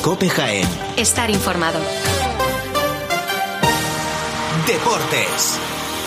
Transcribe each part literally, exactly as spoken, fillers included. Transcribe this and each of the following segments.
COPE Jaén. Estar informado. Deportes.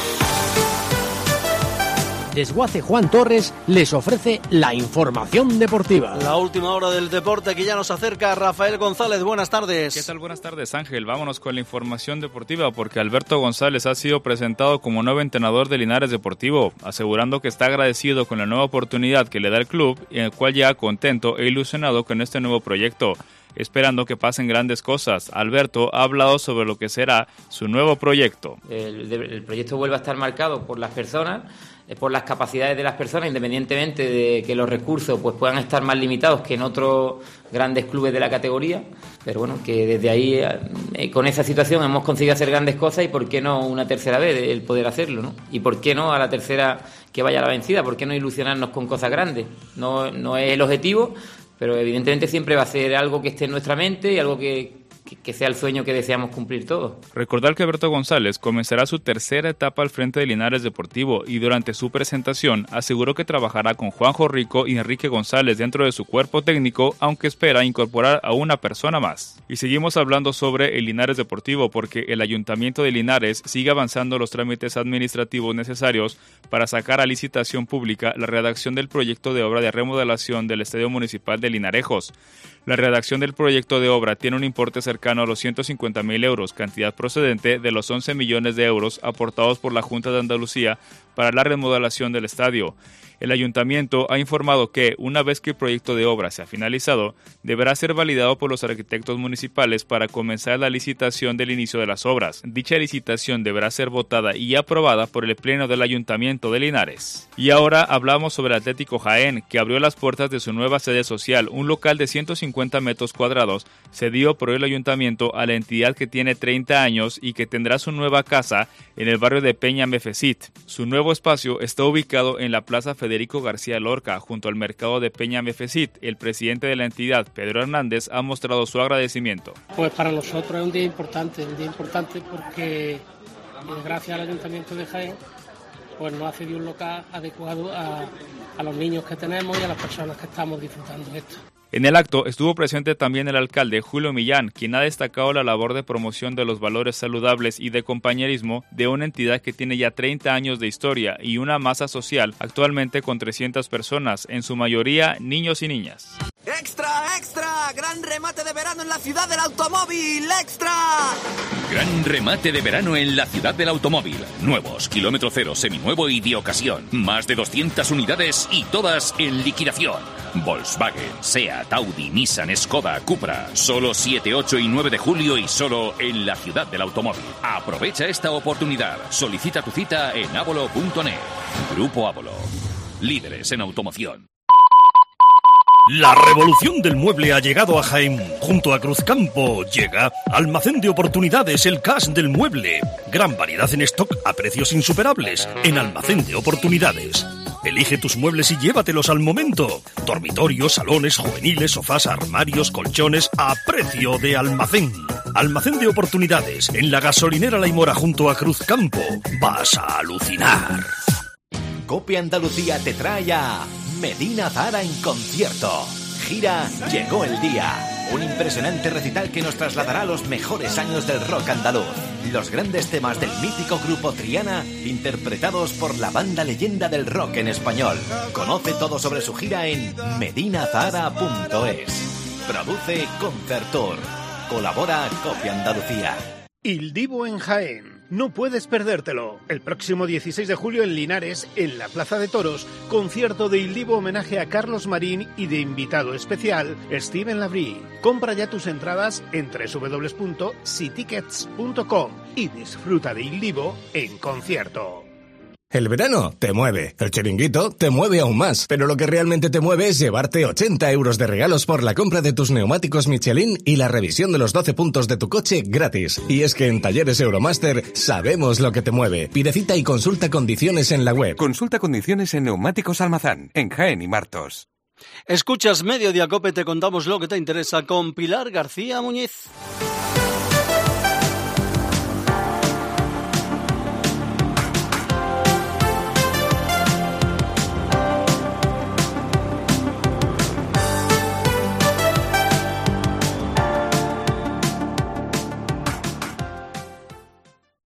Desguace Juan Torres les ofrece la información deportiva. La última hora del deporte que ya nos acerca Rafael González. Buenas tardes. ¿Qué tal? Buenas tardes, Ángel. Vámonos con la información deportiva porque Alberto González ha sido presentado como nuevo entrenador de Linares Deportivo, asegurando que está agradecido con la nueva oportunidad que le da el club y en el cual ya contento e ilusionado con este nuevo proyecto, esperando que pasen grandes cosas. Alberto ha hablado sobre lo que será su nuevo proyecto. El, el proyecto vuelve a estar marcado por las personas, por las capacidades de las personas, independientemente de que los recursos pues puedan estar más limitados que en otros grandes clubes de la categoría, pero bueno, que desde ahí, eh, con esa situación hemos conseguido hacer grandes cosas y por qué no una tercera vez el poder hacerlo, ¿no? Y por qué no a la tercera que vaya a la vencida, por qué no ilusionarnos con cosas grandes. No, no es el objetivo, pero evidentemente siempre va a ser algo que esté en nuestra mente y algo que, que, que sea el sueño que deseamos cumplir todos. Recordar que Alberto González comenzará su tercera etapa al frente de Linares Deportivo y durante su presentación aseguró que trabajará con Juanjo Rico y Enrique González dentro de su cuerpo técnico, aunque espera incorporar a una persona más. Y seguimos hablando sobre el Linares Deportivo porque el Ayuntamiento de Linares sigue avanzando los trámites administrativos necesarios para sacar a licitación pública la redacción del proyecto de obra de remodelación del Estadio Municipal de Linarejos. La redacción del proyecto de obra tiene un importe cercano a los ciento cincuenta mil euros, cantidad procedente de los once millones de euros aportados por la Junta de Andalucía para la remodelación del estadio. El ayuntamiento ha informado que, una vez que el proyecto de obra sea finalizado, deberá ser validado por los arquitectos municipales para comenzar la licitación del inicio de las obras. Dicha licitación deberá ser votada y aprobada por el Pleno del Ayuntamiento de Linares. Y ahora hablamos sobre el Atlético Jaén, que abrió las puertas de su nueva sede social, un local de ciento cincuenta metros cuadrados, cedido por el ayuntamiento a la entidad que tiene treinta años y que tendrá su nueva casa en el barrio de Peña Mefesit. Su nuevo espacio está ubicado en la Plaza Federal Federico García Lorca, junto al mercado de Peña Mefesit. El presidente de la entidad, Pedro Hernández, ha mostrado su agradecimiento. Pues para nosotros es un día importante, un día importante porque gracias al Ayuntamiento de Jaén pues nos ha cedido un local adecuado a, a los niños que tenemos y a las personas que estamos disfrutando de esto. En el acto estuvo presente también el alcalde Julio Millán, quien ha destacado la labor de promoción de los valores saludables y de compañerismo de una entidad que tiene ya treinta años de historia y una masa social actualmente con trescientas personas, en su mayoría niños y niñas. ¡Extra, extra! ¡Gran remate de verano en la ciudad del automóvil! ¡Extra! Gran remate de verano en la ciudad del automóvil. Nuevos, kilómetro cero, seminuevo y de ocasión. Más de doscientas unidades y todas en liquidación. Volkswagen, Seat, Audi, Nissan, Skoda, Cupra. Solo siete, ocho y nueve de julio y solo en la ciudad del automóvil. Aprovecha esta oportunidad. Solicita tu cita en abolo punto net. Grupo Abolo. Líderes en automoción. La revolución del mueble ha llegado a Jaén. Junto a Cruzcampo llega Almacén de Oportunidades, el cash del mueble. Gran variedad en stock a precios insuperables en Almacén de Oportunidades. Elige tus muebles y llévatelos al momento. Dormitorios, salones, juveniles, sofás, armarios, colchones a precio de almacén. Almacén de Oportunidades en la gasolinera La Imora junto a Cruzcampo. Vas a alucinar. COPE Andalucía te trae a Medina Zahara en concierto. Gira Llegó el Día. Un impresionante recital que nos trasladará a los mejores años del rock andaluz. Los grandes temas del mítico grupo Triana, interpretados por la banda leyenda del rock en español. Conoce todo sobre su gira en medina zahara punto es. Produce Concertor. Colabora COPE Andalucía. Il Divo en Jaén. No puedes perdértelo. El próximo dieciséis de julio en Linares, en la Plaza de Toros, concierto de Il Divo homenaje a Carlos Marín y de invitado especial Steven Labrie. Compra ya tus entradas en doble u doble u doble u punto si tickets punto com y disfruta de Il Divo en concierto. El verano te mueve, el chiringuito te mueve aún más, pero lo que realmente te mueve es llevarte ochenta euros de regalos por la compra de tus neumáticos Michelin y la revisión de los doce puntos de tu coche gratis. Y es que en Talleres Euromaster sabemos lo que te mueve. Pide cita y consulta condiciones en la web. Consulta condiciones en Neumáticos Almazán, en Jaén y Martos. Escuchas Mediodía Cope, te contamos lo que te interesa con Pilar García Muñiz.